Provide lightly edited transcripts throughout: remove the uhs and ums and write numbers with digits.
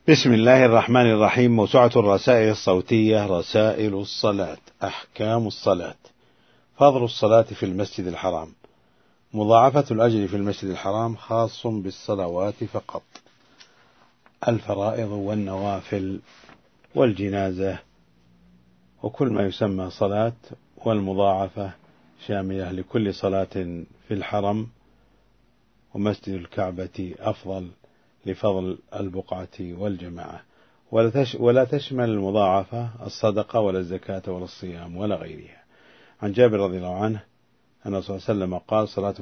بسم الله الرحمن الرحيم. موسوعة الرسائل الصوتية رسائل الصلاة. أحكام الصلاة. فضل الصلاة في المسجد الحرام. مضاعفة الأجر في المسجد الحرام خاص بالصلوات فقط. الفرائض والنوافل والجنازة وكل ما يسمى صلاة، والمضاعفة شاملة لكل صلاة في الحرم، ومسجد الكعبة أفضل لفضل البقعة والجماعة، ولا تشمل المضاعفة الصدقة ولا الزكاة ولا الصيام ولا غيرها. عن جابر رضي الله عنه أن صلى الله عليه وسلم قال: صلاة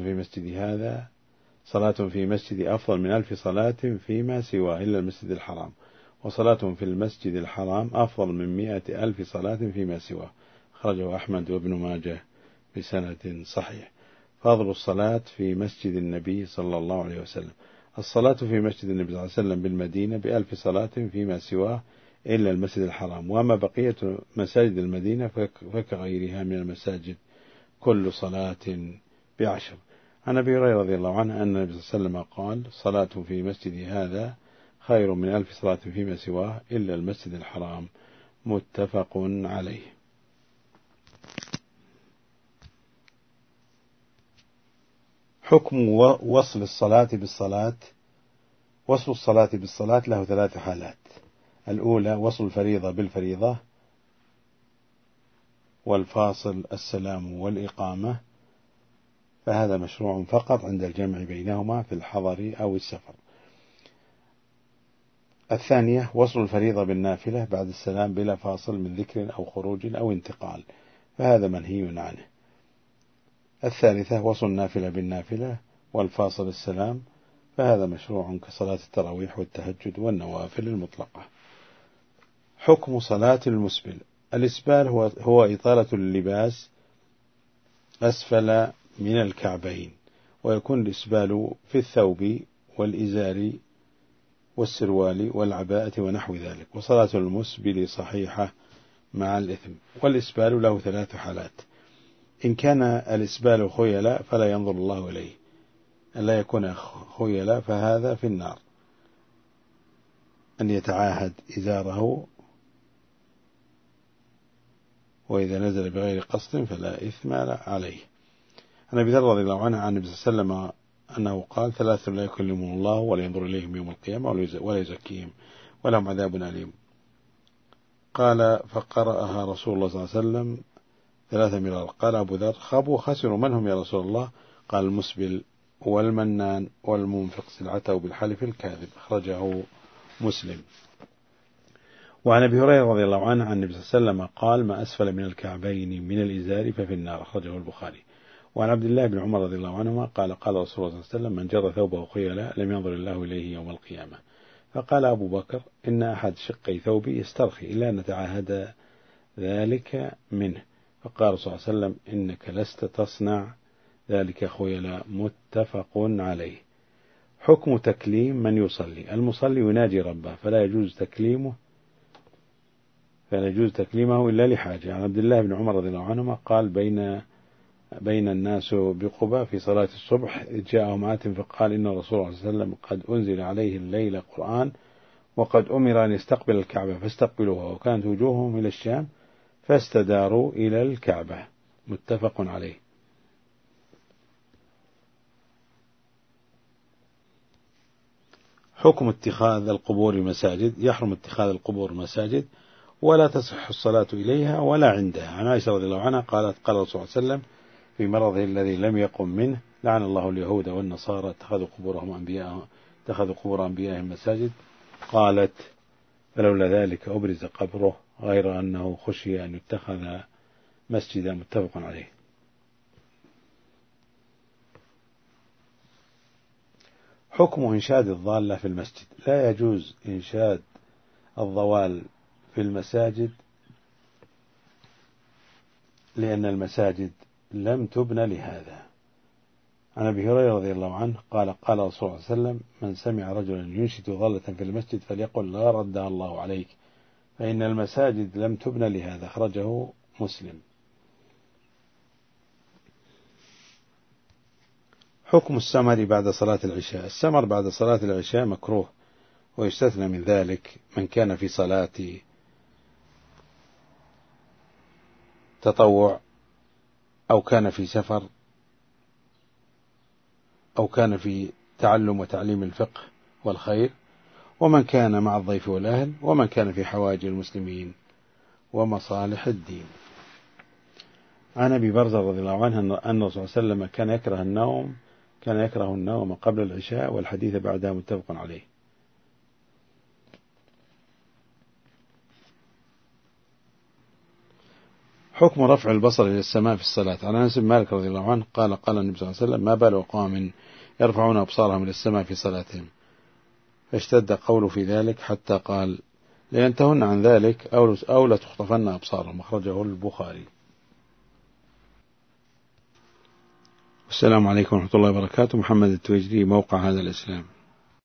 في مسجد أفضل من 1000 صلاة فيما سواه إلا المسجد الحرام، وصلاة في المسجد الحرام أفضل من 100,000 صلاة فيما سواه. أخرجه أحمد وابن ماجه بسند صحيح. فضل الصلاة في مسجد النبي صلى الله عليه وسلم. الصلاة في مسجد النبي صلى الله عليه وسلم بالمدينة ب1000 صلاة فيما سواه إلا المسجد الحرام، وأما بقية مساجد المدينة فكغيرها من المساجد كل صلاة ب10. عن أبي هريرة رضي الله عنه أن النبي صلى الله عليه وسلم قال: صلاة في مسجد هذا خير من 1000 صلاة فيما سواه إلا المسجد الحرام. متفق عليه. حكم وصل الصلاة بالصلاة. وصل الصلاة بالصلاة له 3 حالات. الأولى وصل الفريضة بالفريضة، والفاصل السلام والإقامة، فهذا مشروع فقط عند الجمع بينهما في الحضر أو السفر. الثانية وصل الفريضة بالنافلة بعد السلام بلا فاصل من ذكر أو خروج أو انتقال، فهذا منهي عنه. الثالثة وصل النافلة بالنافلة والفاصل السلام، فهذا مشروع كصلاة التراويح والتهجد والنوافل المطلقة. حكم صلاة المسبل. الإسبال هو إطالة اللباس أسفل من الكعبين، ويكون الإسبال في الثوب والإزار والسروال والعباءة ونحو ذلك. وصلاة المسبل صحيحة مع الإثم. والإسبال له 3 حالات. إن كان الإسبال خيلا فلا ينظر الله إليه، أن لا يكون خيلا فهذا في النار. أن يتعاهد إزاره، وإذا نزل بغير قصد فلا إثم عليه. عن أبي ذر رضي الله عنه عن النبي صلى الله عليه وسلم أنه قال: 3 لا يكلمهم الله ولا ينظر إليهم يوم القيامة ولا يزكيهم ولهم عذاب أليم. قال: فقرأها رسول الله صلى الله عليه وسلم 3 مرار. قال أبو ذر: خابوا خسروا، من هم يا رسول الله؟ قال: المسبل والمنان والمنفق سلعته بالحلف الكاذب. أخرجه مسلم. وعن أبي هريرة رضي الله عنه عن النبي صلى الله عليه وسلم قال: ما أسفل من الكعبين من الإزار ففي النار. أخرجه البخاري. وعن عبد الله بن عمر رضي الله عنهما قال: قال رسول الله صلى الله عليه وسلم: من جر ثوبه خيلا لم ينظر الله إليه يوم القيامة. فقال أبو بكر: إن أحد شقي ثوبي يسترخي إلا أن نتعاهد ذلك منه. فقال صلى الله عليه وسلم: إنك لست تصنع ذلك خيلا. متفق عليه. حكم تكليم من يصلي. المصلي يناجي ربه، فلا يجوز تكليمه إلا لحاجة. عن عبد الله بن عمر رضي الله عنهما قال: بين الناس بقباء في صلاة الصبح إذ جاءهم آت فقال: إن رسول الله صلى الله عليه وسلم قد أنزل عليه الليلة قرآن، وقد أمر أن يستقبل الكعبة فاستقبلوها، وكانت وجوههم إلى الشام فاستداروا إلى الكعبة. متفق عليه. حكم اتخاذ القبور مساجد. يحرم اتخاذ القبور مساجد، ولا تصح الصلاة إليها ولا عندها. عن عائشة رضي الله عنها قالت: قال رسول الله صلى الله عليه وسلم في مرضه الذي لم يقم منه: لعن الله اليهود والنصارى اتخذوا قبور أنبيائهم مساجد. قالت: فلولا ذلك أبرز قبره، غير أنه خشي أن يتخذ مسجدا. متفق عليه. حكم إنشاد الضالة في المسجد. لا يجوز إنشاد الضوال في المساجد، لأن المساجد لم تبنى لهذا. عن أبي هريرة رضي الله عنه قال: قال رسول الله صلى الله عليه وسلم: من سمع رجلا ينشد ضالة في المسجد فليقل: لا ردها الله عليك، فإن المساجد لم تبنى لهذا. أخرجه مسلم. حكم السمر بعد صلاة العشاء. السمر بعد صلاة العشاء مكروه، ويستثنى من ذلك من كان في صلاة تطوع، أو كان في سفر، أو كان في تعلم وتعليم الفقه والخير، ومن كان مع الضيف والأهل، ومن كان في حوائج المسلمين ومصالح الدين. عن أبي برزة رضي الله عنه أن الرسول صلى الله عليه وسلم كان يكره النوم قبل العشاء والحديث بعدها، متفق عليه. حكم رفع البصر إلى السماء في الصلاة. عن أنس بن مالك رضي الله عنه قال النبي صلى الله عليه وسلم: ما بال أقوام يرفعون أبصارهم إلى السماء في صلاتهم، فاشتد قول في ذلك حتى قال: لينتهن عن ذلك أو لتخطفن أبصارهم. أخرجه البخاري. السلام عليكم ورحمة الله وبركاته. محمد التويجري، موقع هذا الإسلام.